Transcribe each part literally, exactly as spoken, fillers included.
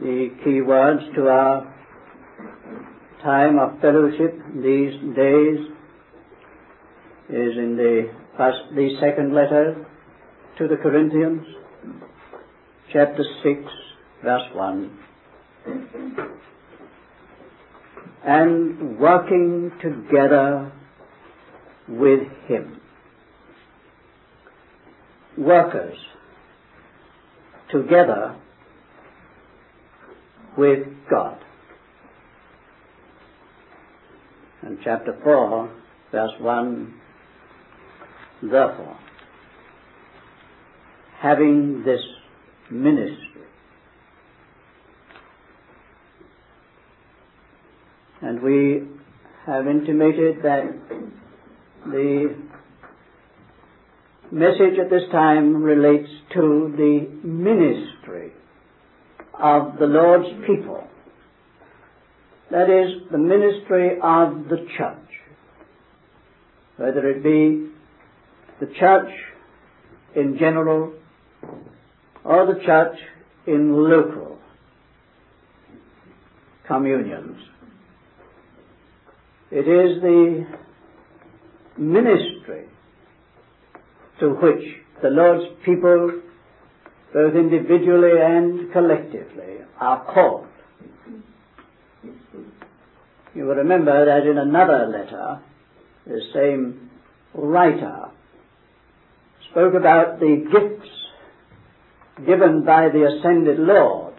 The key words to our time of fellowship these days is in the first, the second letter to the Corinthians, chapter six, verse one. And working together with Him. Workers together with God. And chapter four, verse one, therefore, having this ministry, and we have intimated that the message at this time relates to the ministry of the Lord's people. That is, the ministry of the church. Whether it be the church in general or the church in local communions. It is the ministry to which the Lord's people, both individually and collectively, are called. You will remember that in another letter, the same writer spoke about the gifts given by the ascended Lord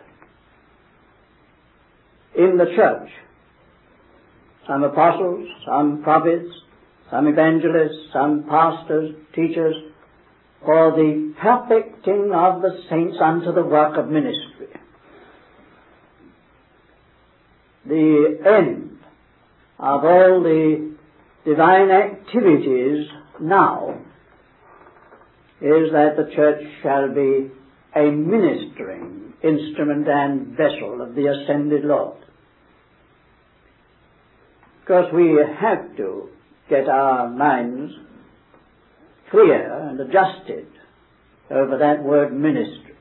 in the church. Some apostles, some prophets, some evangelists, some pastors, teachers, for the perfecting of the saints unto the work of ministry. The end of all the divine activities now is that the church shall be a ministering instrument and vessel of the ascended Lord. Because we have to get our minds clear and adjusted over that word ministry.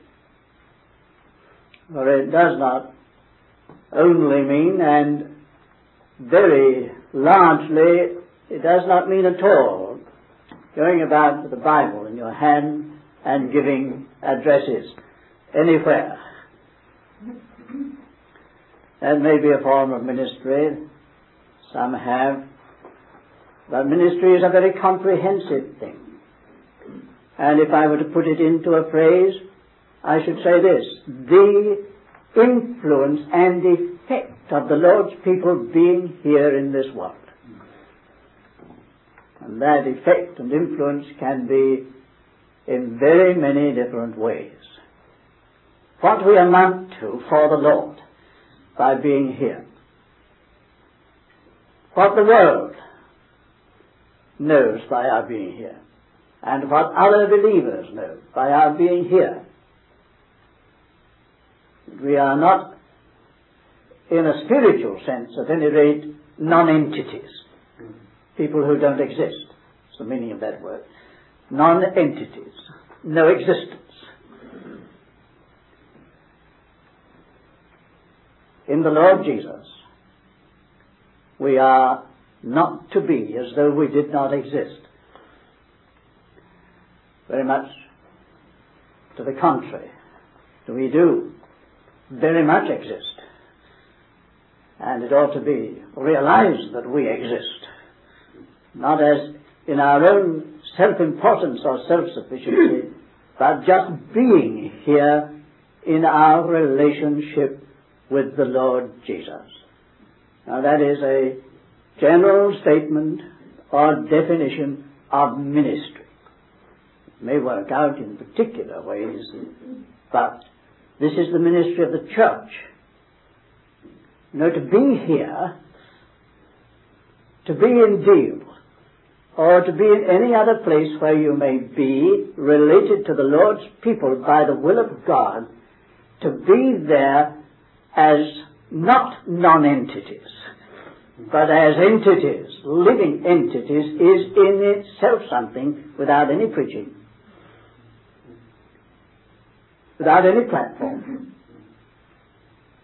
For it does not only mean, and very largely, it does not mean at all, going about with the Bible in your hand and giving addresses anywhere. That may be a form of ministry. Some have. But ministry is a very comprehensive thing. And if I were to put it into a phrase, I should say this: the influence and effect of the Lord's people being here in this world. And that effect and influence can be in very many different ways. What we amount to for the Lord by being here. What the world knows by our being here, and what other believers know by our being here. We are not, in a spiritual sense, at any rate, non-entities. People who don't exist. That's the meaning of that word. Non-entities. No existence. In the Lord Jesus, we are not to be as though we did not exist. Very much to the contrary. We do very much exist. And it ought to be realized that we exist. Not as in our own self-importance or self-sufficiency, but just being here in our relationship with the Lord Jesus. Now that is a general statement or definition of ministry. It may work out in particular ways, but this is the ministry of the church. You know, to be here, to be in Deal, or to be in any other place where you may be related to the Lord's people by the will of God, to be there as not non-entities, but as entities, living entities, is in itself something without any preaching, without any platform,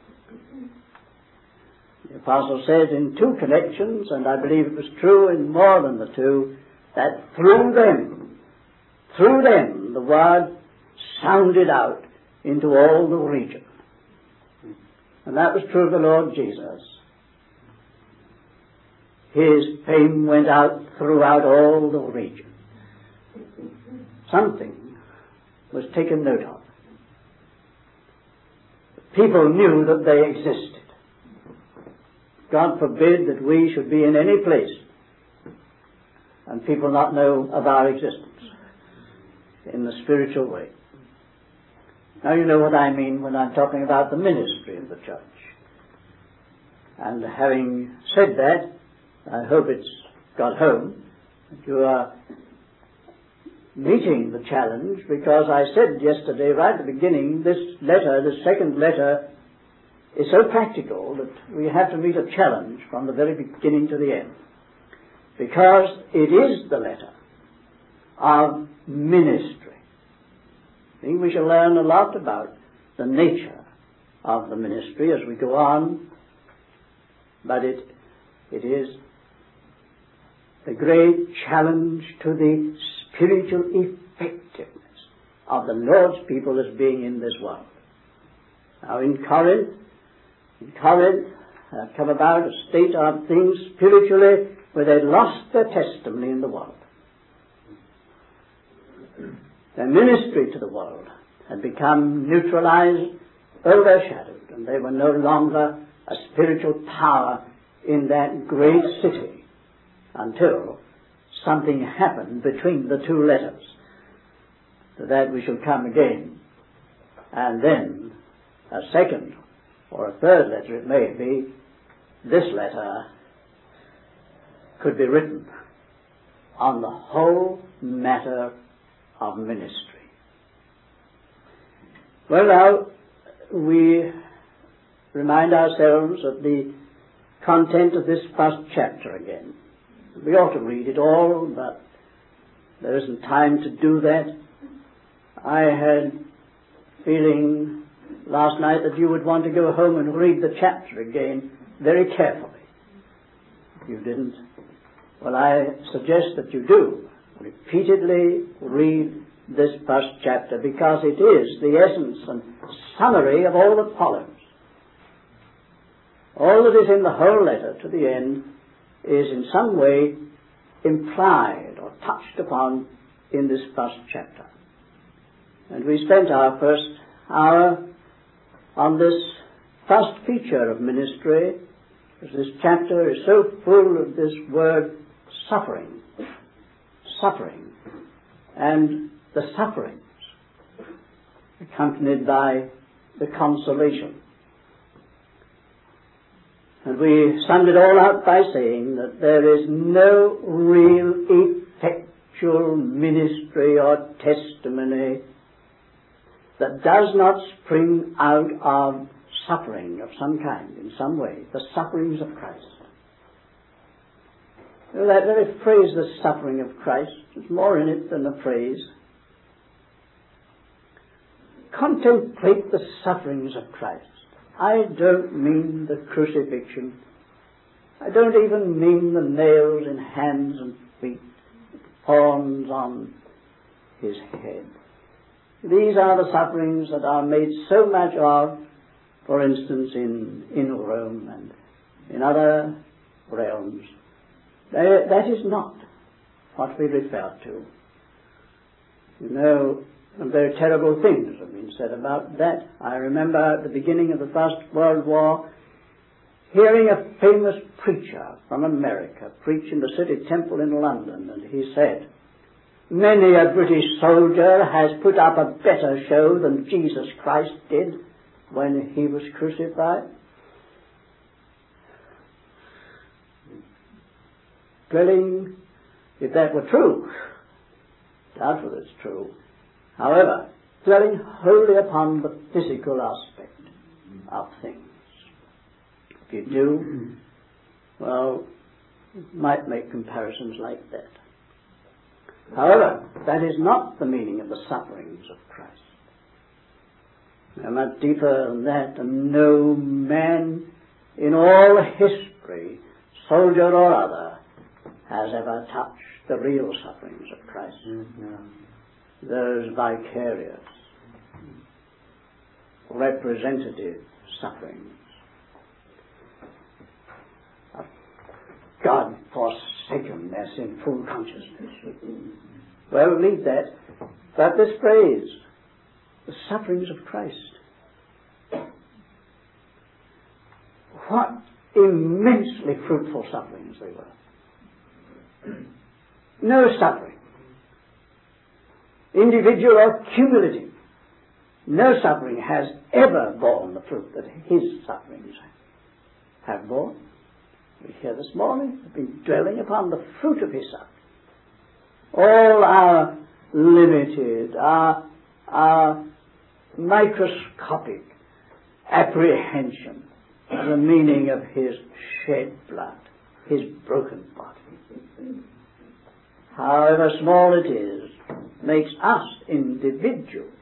The apostle said in two connections, and I believe it was true in more than the two, that through them, through them, the word sounded out into all the region. And that was true of the Lord Jesus. His fame went out throughout all the region. Something was taken note of. People knew that they existed. God forbid that we should be in any place and people not know of our existence in the spiritual way. Now you know what I mean when I'm talking about the ministry of the church. And having said that, I hope it's got home that you are meeting the challenge, because I said yesterday right at the beginning, this letter, the second letter, is so practical that we have to meet a challenge from the very beginning to the end. Because it is the letter of ministry. I think we shall learn a lot about the nature of the ministry as we go on, but it it is the great challenge to the spiritual effectiveness of the Lord's people as being in this world. Now in Corinth, in Corinth had come about a state of things spiritually where they lost their testimony in the world. Their ministry to the world had become neutralized, overshadowed, and they were no longer a spiritual power in that great city until something happened between the two letters. To that we shall come again. And then a second or a third letter, it may be, this letter could be written on the whole matter of ministry. Well, now we remind ourselves of the content of this first chapter again. We ought to read it all, but there isn't time to do that. I had feeling last night that you would want to go home and read the chapter again very carefully. You didn't? Well, I suggest that you do. Repeatedly read this first chapter, because it is the essence and summary of all that follows. All that is in the whole letter to the end is in some way implied or touched upon in this first chapter. And we spent our first hour on this first feature of ministry, because this chapter is so full of this word suffering. Suffering. And the sufferings accompanied by the consolation. And we summed it all up by saying that there is no real effectual ministry or testimony that does not spring out of suffering of some kind, in some way, the sufferings of Christ. You know, that very phrase, the suffering of Christ, there's more in it than a phrase. Contemplate the sufferings of Christ. I don't mean the crucifixion. I don't even mean the nails in hands and feet, thorns on his head. These are the sufferings that are made so much of, for instance, in, in Rome and in other realms. They, that is not what we refer to. You know, and very terrible things have been said about that. I remember at the beginning of the First World War hearing a famous preacher from America preach in the City Temple in London, and he said, "Many a British soldier has put up a better show than Jesus Christ did when he was crucified." Dwelling, if that were true, doubtful it's true, however, dwelling wholly upon the physical aspect of things. If you do, well, you might make comparisons like that. However, that is not the meaning of the sufferings of Christ. They're much deeper than that, and no man in all history, soldier or other, has ever touched the real sufferings of Christ. Mm-hmm. Those vicarious, representative sufferings of God-forsakenness in full consciousness. Well, leave that. But this phrase, the sufferings of Christ. What immensely fruitful sufferings they were. No suffering, individual or cumulative, no suffering has ever borne the fruit that his sufferings have borne. We hear this morning, we've been dwelling upon the fruit of his suffering. All our limited, our, our microscopic apprehension of the meaning of his shed blood, his broken body, however small it is, makes us individuals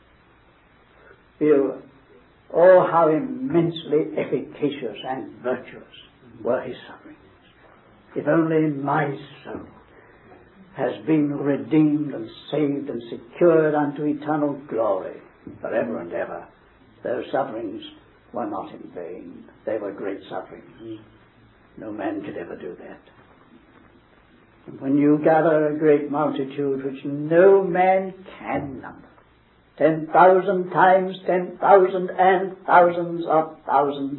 feel, oh, how immensely efficacious and virtuous were his sufferings. If only my soul has been redeemed and saved and secured unto eternal glory forever and ever, those sufferings were not in vain. They were great sufferings. No man could ever do that. And when you gather a great multitude which no man can number, ten thousand times ten thousand and thousands of thousands,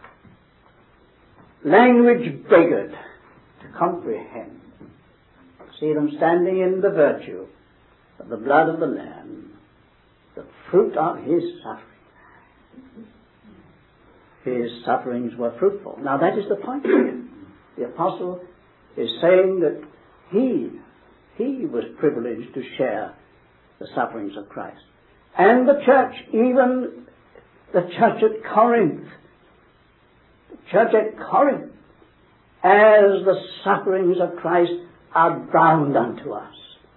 language beggared to comprehend, see them standing in the virtue of the blood of the Lamb, the fruit of his suffering. His sufferings were fruitful. Now that is the point here. The apostle is saying that he, he was privileged to share the sufferings of Christ. And the church, even the church at Corinth, the church at Corinth, as the sufferings of Christ are bound unto us.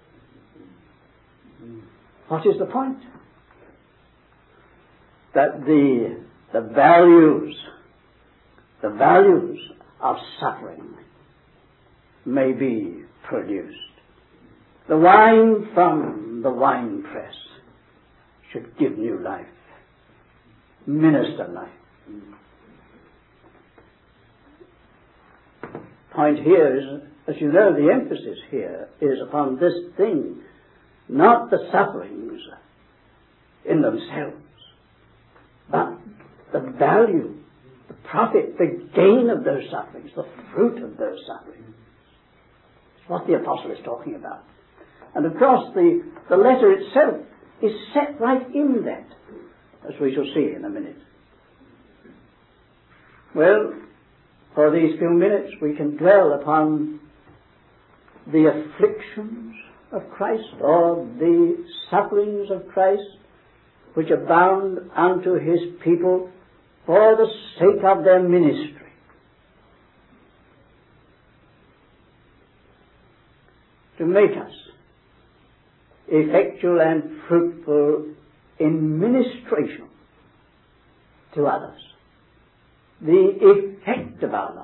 What is the point? That the, the values, the values of suffering may be produced. The wine from the winepress should give new life, minister life. Point here is, as you know, the emphasis here is upon this thing, not the sufferings in themselves, but the value, the profit, the gain of those sufferings, the fruit of those sufferings. It's what the apostle is talking about. And of course the, the letter itself is set right in that, as we shall see in a minute. Well, for these few minutes we can dwell upon the afflictions of Christ, or the sufferings of Christ, which are bound unto his people for the sake of their ministry. To make us effectual and fruitful in ministration to others. The effect of our life.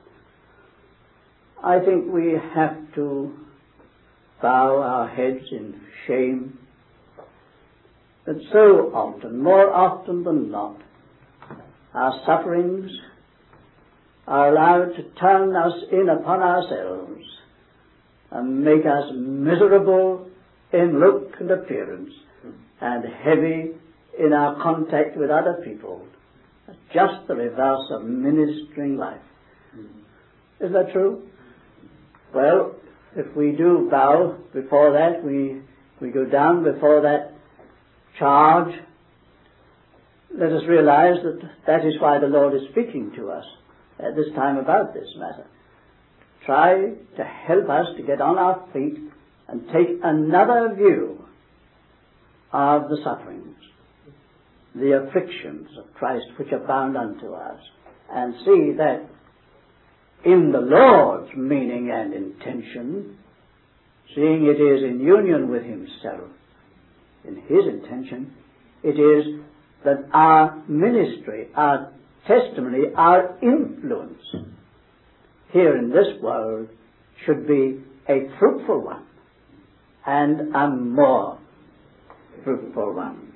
I think we have to bow our heads in shame that so often, more often than not, our sufferings are allowed to turn us in upon ourselves and make us miserable in look and appearance and heavy in our contact with other people. Just the reverse of ministering life. Is that true? Well, if we do bow before that, we, we go down before that charge, let us realize that that is why the Lord is speaking to us at this time about this matter. Try to help us to get on our feet and take another view of the sufferings, the afflictions of Christ which are bound unto us, and see that in the Lord's meaning and intention, seeing it is in union with himself, in his intention, it is that our ministry, our testimony, our influence here in this world should be a fruitful one, and a more fruitful one.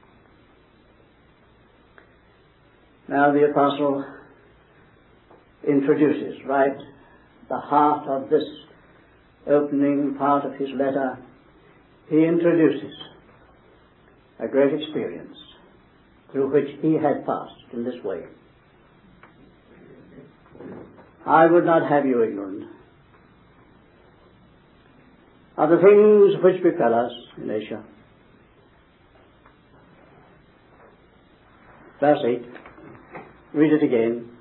Now the apostle introduces, right, the heart of this opening part of his letter. He introduces a great experience through which he had passed in this way. I would not have you ignorant of the things which befell us in Asia. Verse eight. Read it again.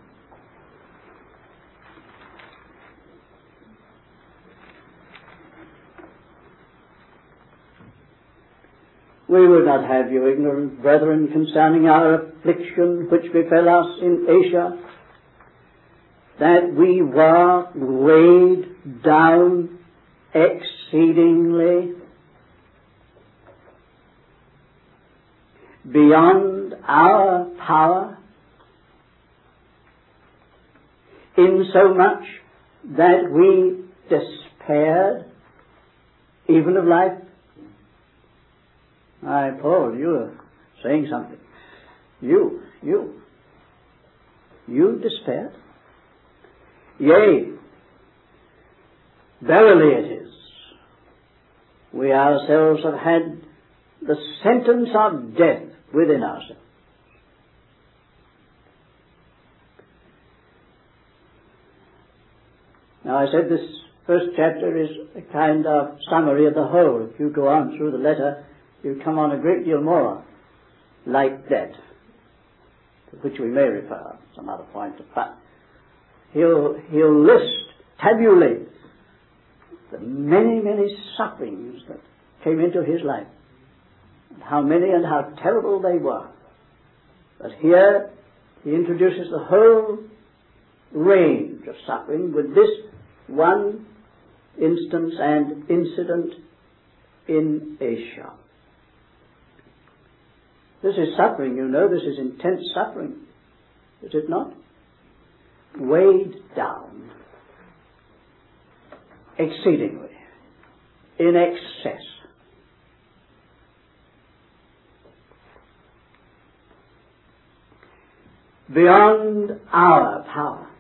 We would not have you ignorant, brethren, concerning our affliction which befell us in Asia, that we were weighed down exceedingly beyond our power, insomuch that we despaired even of life. Aye, Paul, you are saying something. You, you, you despaired? Yea, verily it is. We ourselves have had the sentence of death within ourselves. Now I said this first chapter is a kind of summary of the whole. If you go on through the letter, you come on a great deal more like that, to which we may refer some other point. But he'll, he'll list, tabulate the many, many sufferings that came into his life, and how many and how terrible they were. But here he introduces the whole range of suffering with this one instance and incident in Asia. This is suffering, you know, this is intense suffering, is it not? Weighed down exceedingly, in excess. Beyond our power.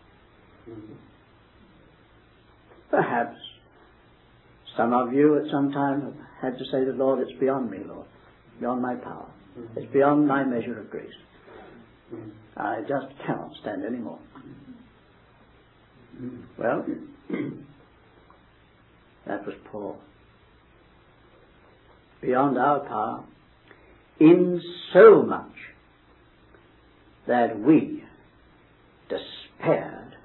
Perhaps some of you at some time have had to say to the Lord, it's beyond me, Lord, beyond my power. It's beyond my measure of grace. I just cannot stand any more. Well, that was Paul. Beyond our power, in so much that we despaired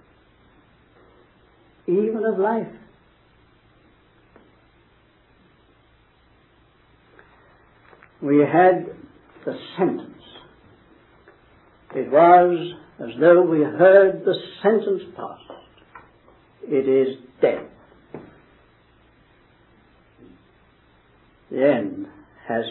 even of life. We had the sentence. It was as though we heard the sentence passed. It is death. The end has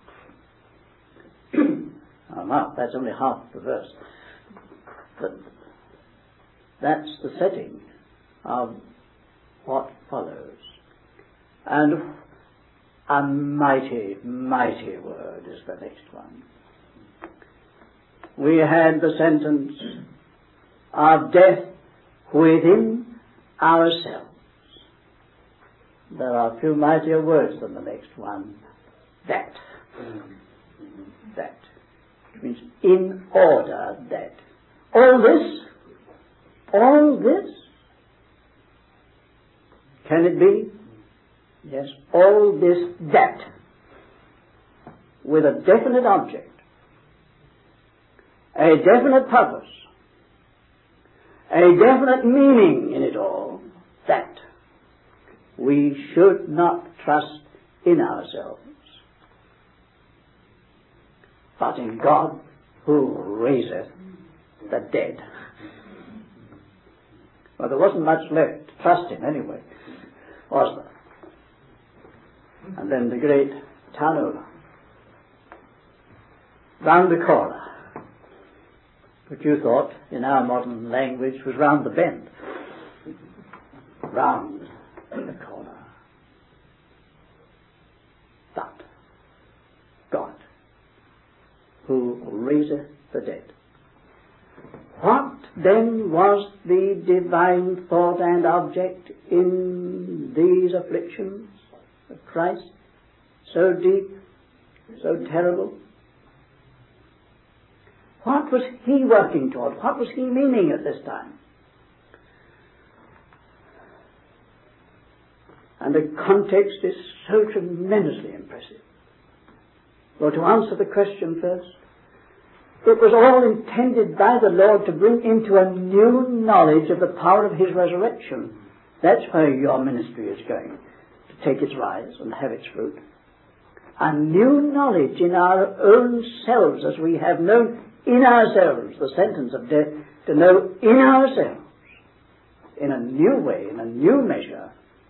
come. Oh, now, that's only half the verse. But that's the setting of what follows. And a mighty, mighty word is the next one. We had the sentence of death within ourselves. There are few mightier words than the next one. That. That. Which means in order that. All this, all this, can it be? Yes, all this, that, with a definite object, a definite purpose, a definite meaning in it all, that we should not trust in ourselves, but in God who raiseth the dead. Well, there wasn't much left to trust in anyway, was there? And then the great tunnel round the corner. which you thought, in our modern language, was round the bend. Round the corner. But God, who raiseth the dead. What then was the divine thought and object in these afflictions of Christ? So deep, so terrible. What was he working toward? What was he meaning at this time? And the context is so tremendously impressive. Well, to answer the question first, it was all intended by the Lord to bring into a new knowledge of the power of his resurrection. That's where your ministry is going to take its rise and have its fruit. A new knowledge in our own selves, as we have known in ourselves the sentence of death, to know in ourselves, in a new way, in a new measure,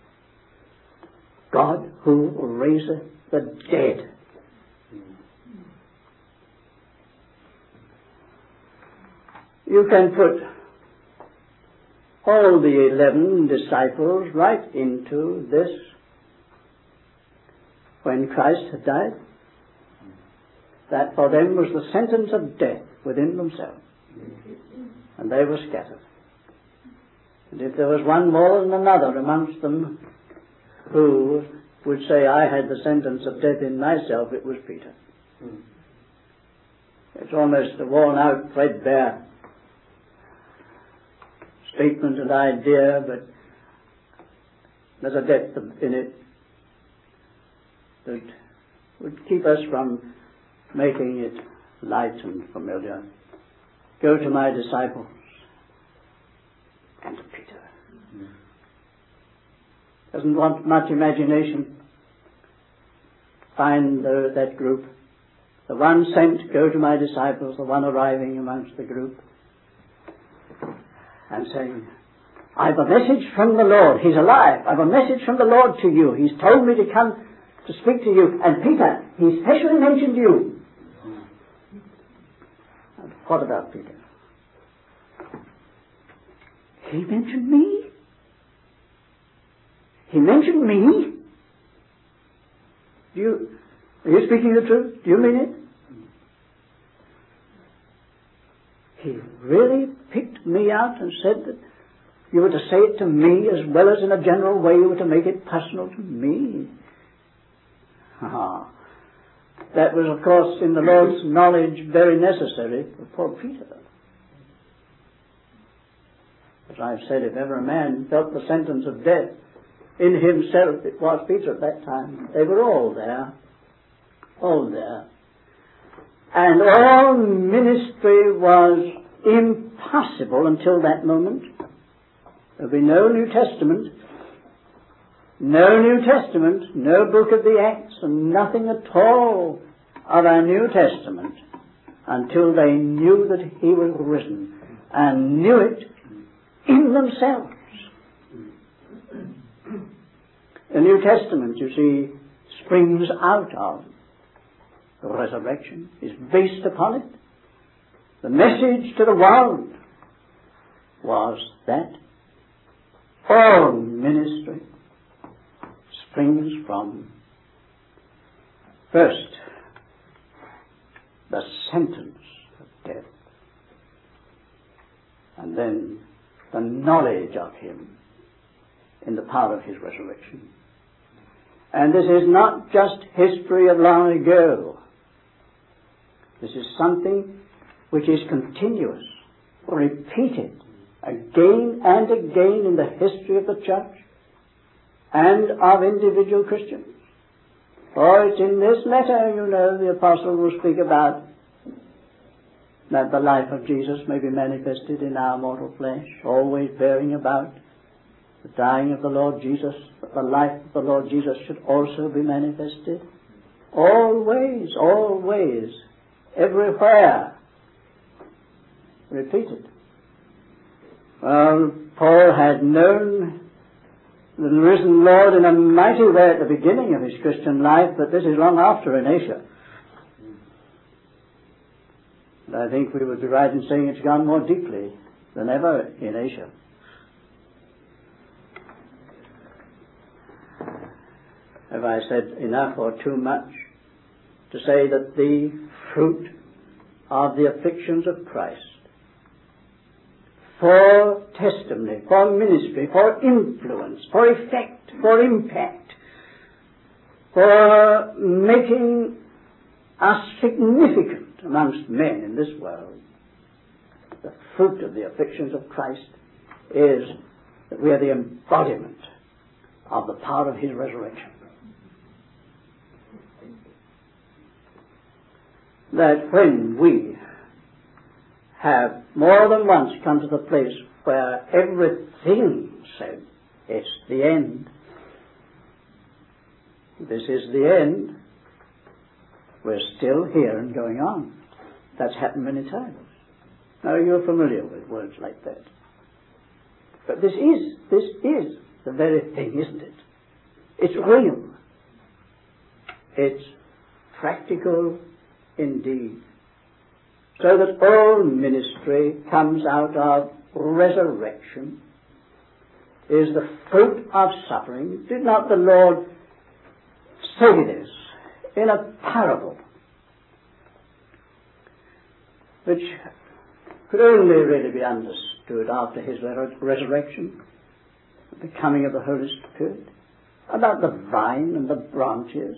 God who raiseth the dead. You can put all the eleven disciples right into this. When Christ had died, that for them was the sentence of death within themselves. And they were scattered. And if there was one more than another amongst them who would say, I had the sentence of death in myself, it was Peter. It's almost a worn-out, threadbare statement and idea, but there's a depth in it that would keep us from making it light and familiar. Go to my disciples and to Peter. Mm. Doesn't want much imagination. Find the, that group. The one sent, go to my disciples, the one arriving amongst the group, and saying, I've a message from the Lord. He's alive. I've a message from the Lord to you. He's told me to come to speak to you. And Peter, he specially mentioned you. And what about Peter? He mentioned me? He mentioned me? Do you, are you speaking the truth? Do you mean it? He really picked me out and said that you were to say it to me as well as in a general way you were to make it personal to me. Ah, that was, of course, in the Lord's knowledge very necessary for poor Peter. As I've said, if ever a man felt the sentence of death in himself, it was Peter at that time. They were all there. All there. And all ministry was impossible until that moment. There will be no New Testament. No New Testament, no book of the Acts, and nothing at all of our New Testament until they knew that he was risen and knew it in themselves. The New Testament, you see, springs out of the resurrection, is based upon it. The message to the world was that all ministry springs from, first, the sentence of death, and then the knowledge of him in the power of his resurrection. And this is not just history of long ago. This is something which is continuous, repeated again and again in the history of the church and of individual Christians. For it's in this letter, you know, the apostle will speak about that the life of Jesus may be manifested in our mortal flesh, always bearing about the dying of the Lord Jesus, that the life of the Lord Jesus should also be manifested. Always, always, everywhere. Repeated. Well, Paul had known the risen Lord in a mighty way at the beginning of his Christian life, but this is long after in Asia. And I think we would be right in saying it's gone more deeply than ever in Asia. Have I said enough or too much to say that the fruit of the afflictions of Christ for testimony, for ministry, for influence, for effect, for impact, for making us significant amongst men in this world, the fruit of the afflictions of Christ is that we are the embodiment of the power of His resurrection. That when we have more than once come to the place where everything said, it's the end, this is the end, we're still here and going on. That's happened many times. Now you're familiar with words like that. But this is, this is the very thing, isn't it? It's real. It's practical indeed. So that all ministry comes out of resurrection, is the fruit of suffering. Did not the Lord say this in a parable which could only really be understood after His resurrection, the coming of the Holy Spirit, about the vine and the branches?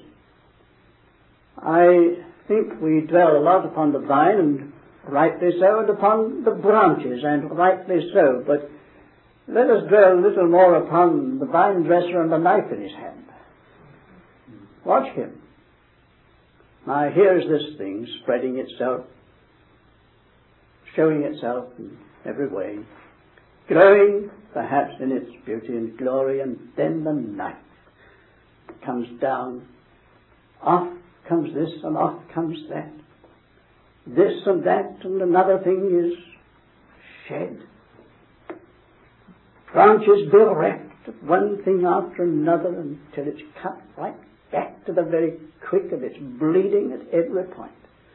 I think we dwell a lot upon the vine, and rightly so, and upon the branches, and rightly so, but let us dwell a little more upon the vine dresser and the knife in his hand. Watch him. Now here's this thing spreading itself, showing itself in every way, glowing perhaps in its beauty and glory, and then the knife comes down. Off comes this and off comes that. This and that and another thing is shed. Branches bereft, one thing after another, until it's cut right back to the very quick of its bleeding at every point.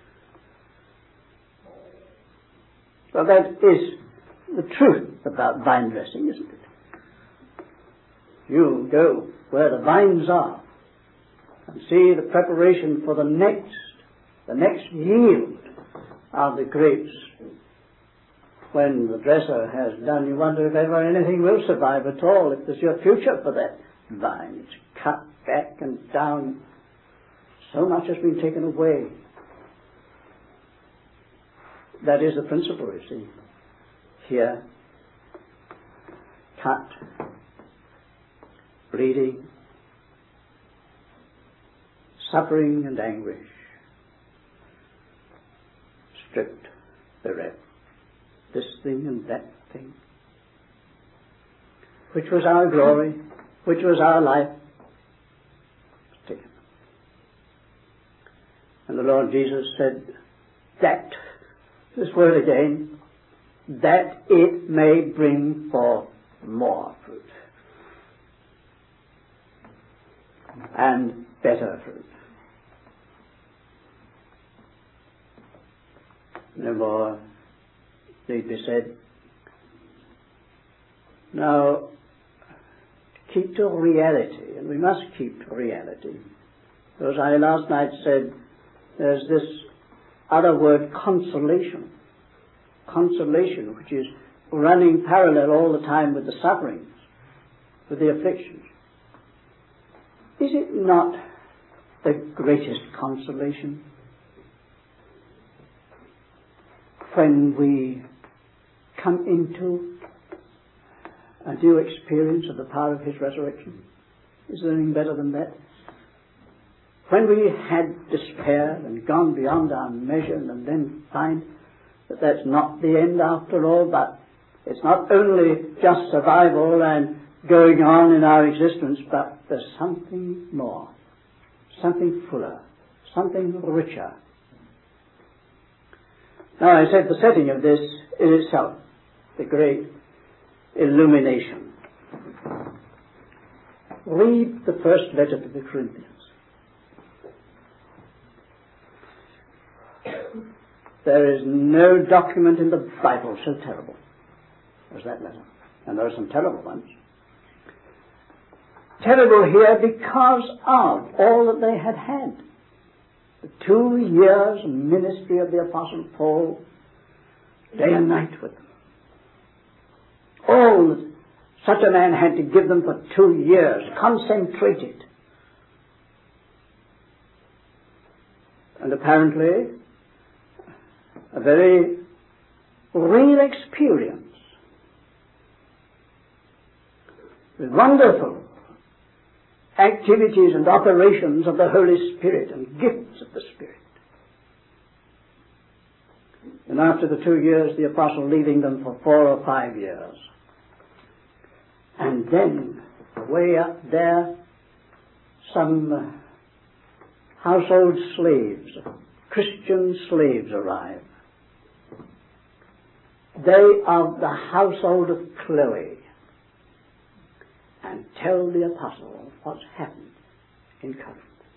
So that is the truth about vine dressing, isn't it? You go where the vines are and see the preparation for the next, the next yield of the grapes. When the dresser has done, you wonder if ever anything will survive at all, if there's your future for that vine. It's cut back and down. So much has been taken away. That is the principle, you see. Here, cut, bleeding, suffering and anguish, stripped, bereft, this thing and that thing, which was our glory, which was our life, taken. And the Lord Jesus said that, this word again, that it may bring forth more fruit and better fruit. No more need be said. Now, keep to reality, and we must keep to reality. Because I last night said there's this other word, consolation. Consolation, which is running parallel all the time with the sufferings, with the afflictions. Is it not the greatest consolation when we come into a new experience of the power of His resurrection? Is there anything better than that? When we had despair and gone beyond our measure, and then find that that's not the end after all, but it's not only just survival and going on in our existence, but there's something more, something fuller, something richer. Now I said the setting of this is itself the great illumination. Read the first letter to the Corinthians. There is no document in the Bible so terrible as that letter. And there are some terrible ones. Terrible here because of all that they had had. The two years ministry of the Apostle Paul, day and night with them. All that such a man had to give them for two years, concentrated. And apparently, a very real experience with wonderful activities and operations of the Holy Spirit and gifts of the Spirit. And after the two years, the apostle leaving them for four or five years. And then, way up there, some uh, household slaves, Christian slaves arrive. They of the household of Chloe, and tell the apostle what's happened in Corinth.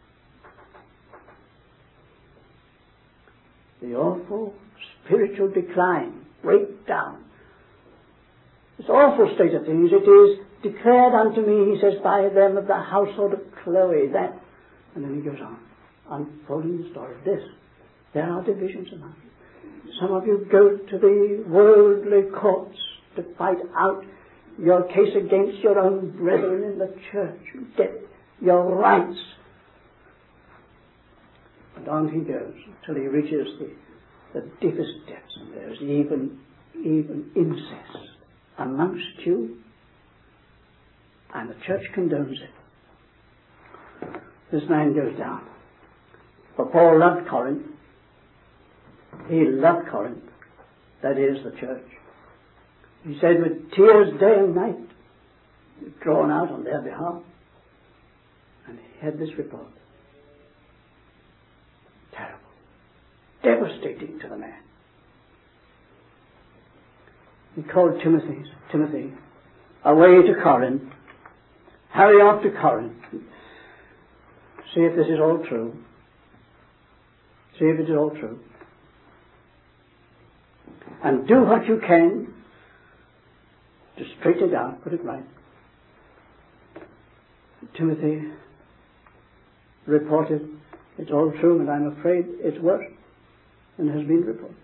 The awful spiritual decline, breakdown. This awful state of things, it is declared unto me, he says, by them of the household of Chloe, that, and then he goes on, unfolding the story of this. There are divisions among you. Some of you go to the worldly courts to fight out your case against your own brethren in the church. You get your rights. And on he goes until he reaches the, the deepest depths. And there's even, even incest amongst you. And the church condones it. This man goes down. For Paul loved Corinth. He loved Corinth. That is the church. He said with tears day and night, drawn out on their behalf. And he had this report. Terrible. Devastating to the man. He called Timothy, Timothy, away to Corinth. Hurry off to Corinth. See if this is all true. See if it is all true. And do what you can to straighten it out, put it right. Timothy reported, it's all true, and I'm afraid it's worse than has been reported.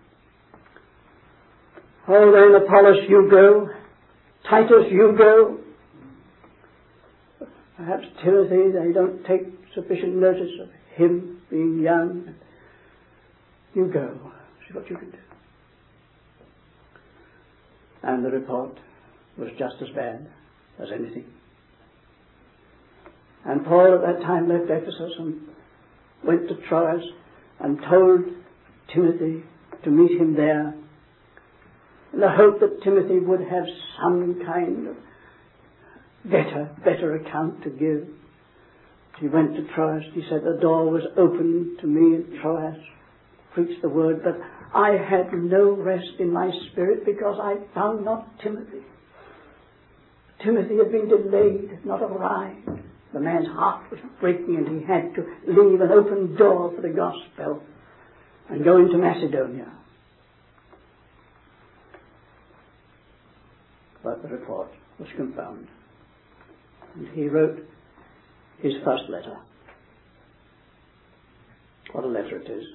Oh, then, Apollos, you go. Titus, you go. Perhaps Timothy, they don't take sufficient notice of him being young. You go. See what you can do. And the report was just as bad as anything. And Paul at that time left Ephesus and went to Troas and told Timothy to meet him there in the hope that Timothy would have some kind of better, better account to give. He went to Troas. He said the door was open to me in Troas, preached the word, but I had no rest in my spirit because I found not Timothy. Timothy had been delayed, had not arrived. The man's heart was breaking and he had to leave an open door for the gospel and go into Macedonia. But the report was confirmed. And he wrote his first letter. What a letter it is.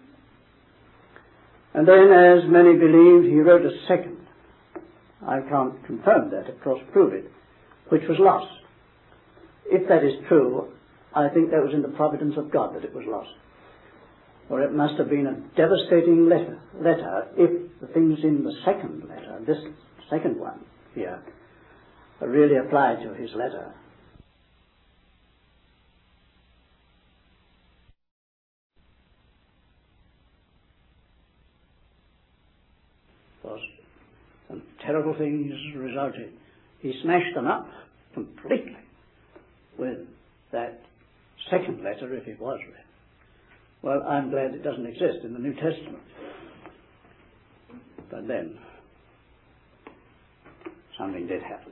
And then, as many believed, he wrote a second. I can't confirm that, of course, prove it, which was lost. If that is true, I think that was in the providence of God that it was lost. Or it must have been a devastating letter, letter if the things in the second letter, this second one here, really apply to his letter. Because some terrible things resulted. He smashed them up completely with that second letter, if it was read. Well, I'm glad it doesn't exist in the New Testament. But then, something did happen.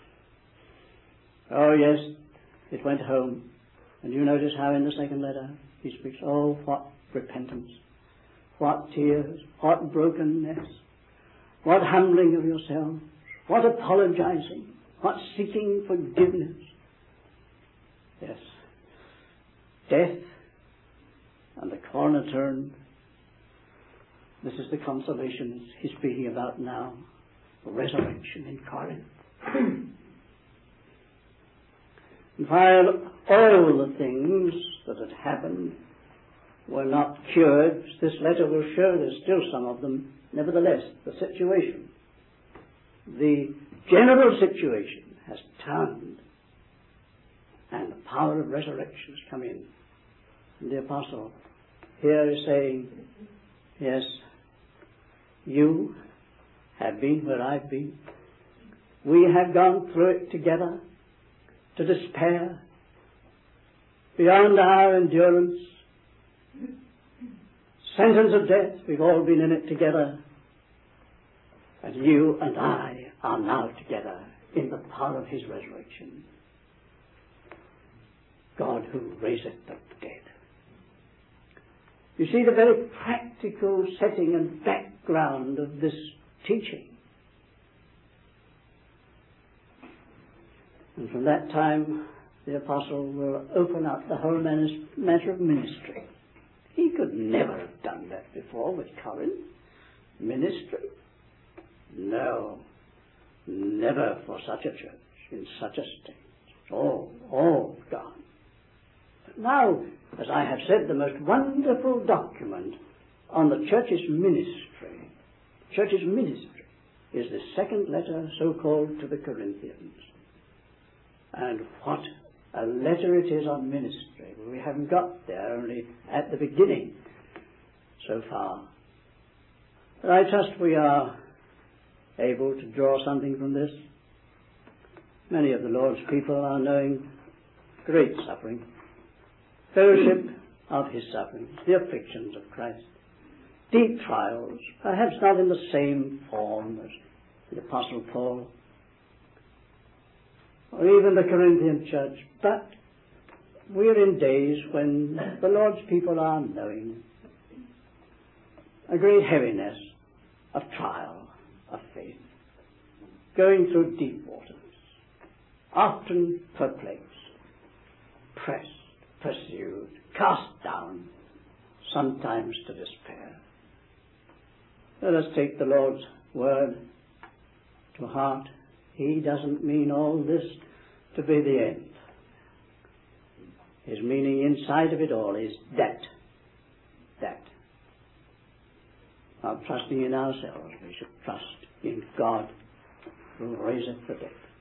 Oh, yes, it went home. And you notice how in the second letter he speaks, oh, what repentance, what tears, what brokenness, what humbling of yourself, what apologizing, what seeking forgiveness. Yes, death and the corner turned. This is the consolation he's speaking about now, the resurrection in Corinth. And while all the things that had happened were not cured, this letter will show there's still some of them. Nevertheless, the situation, the general situation has turned, and the power of resurrection has come in. And the apostle here is saying, yes, you have been where I've been. We have gone through it together, to despair, beyond our endurance. Sentence of death, we've all been in it together. And you and I are now together in the power of his resurrection. God who raiseth the dead. You see the very practical setting and background of this teaching. And from that time, the apostle will open up the whole matter of ministry. He could never have done that before with Corinth. Ministry? No. Never for such a church, in such a state. All, all gone. But now, as I have said, the most wonderful document on the church's ministry, church's ministry, is the second letter, so-called, to the Corinthians. And what a letter it is on ministry. We haven't got there, only at the beginning so far. But I trust we are able to draw something from this. Many of the Lord's people are knowing great suffering, fellowship of his sufferings, the afflictions of Christ, deep trials, perhaps not in the same form as the Apostle Paul, or even the Corinthian church, but we're in days when the Lord's people are knowing a great heaviness of trial, of faith, going through deep waters, often perplexed, pressed, pursued, cast down, sometimes to despair. Let us take the Lord's word to heart. He doesn't mean all this to be the end. His meaning inside of it all is that. That. Not trusting in ourselves, we should trust in God who raiseth the dead.